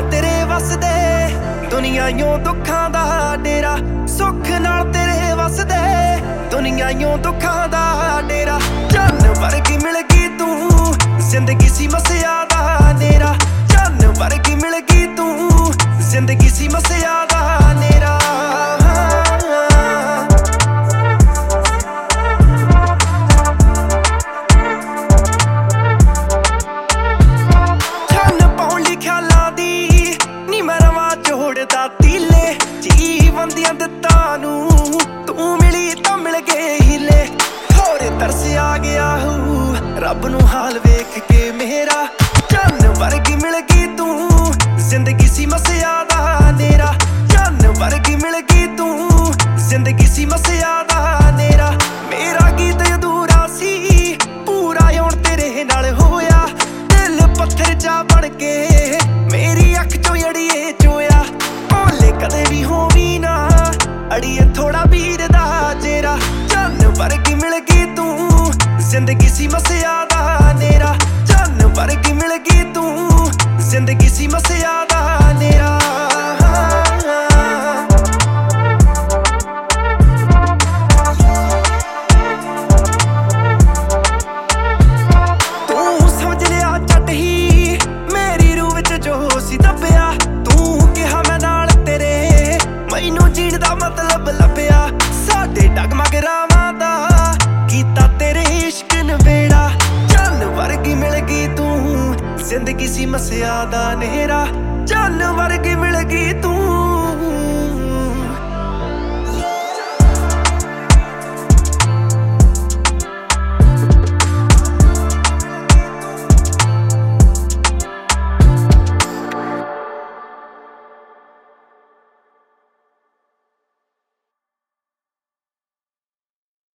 नाल तेरे वसदे दुनियाइयों दुखां दा डेरा, सुख नाल तेरे वसदे दुनियाइयों दुखां दा डेरा। चन्न वर्गी मिल गई तू, जिंदगी सी मसिया दा नेरा। चन्न वर्गी मिल गई तू, जिंदगी सी मसिया दा नेरा। जीवन दियां दित्तां नूं तू मिली तां मिल गए हीले, होर तरस आ गया हूँ रब नूं हाल वेख के मेरा। चन्न वर्गी मिल गई तू, जिंदगी सी मसिया दा नेरा। चन्न वर्गी मिल गई तू, जिंदगी सी मसिया दा नेरा। मेरा गीत अधूरा सी पूरा हुण तेरे नाल होया, दिल पत्थर जा बन के मेरी अख चों अड़िए चोया। भोले कदे भी होवी ना अड़िए थोड़ा वीर दा जेरा। चन्न वर्गी मिल गई तू, जिंदगी सी मसिया दा नेरा। चन्न वर्गी मिल गई तू, जिंदगी सी मसिया दा नेरा। तू समझ लिया झट ही मेरी रूह विच जो सी दबिया। तू कहा मैं नाल तेरे, मैनू जीण दा मतलब लभ्या। साडे डगमग रावां दा कीता तेरे इश्क नवेड़ा। चन्न वर्गी मिल गई तू, जिंदगी सी मसिया दा नेरा। चन्न वर्गी मिल गई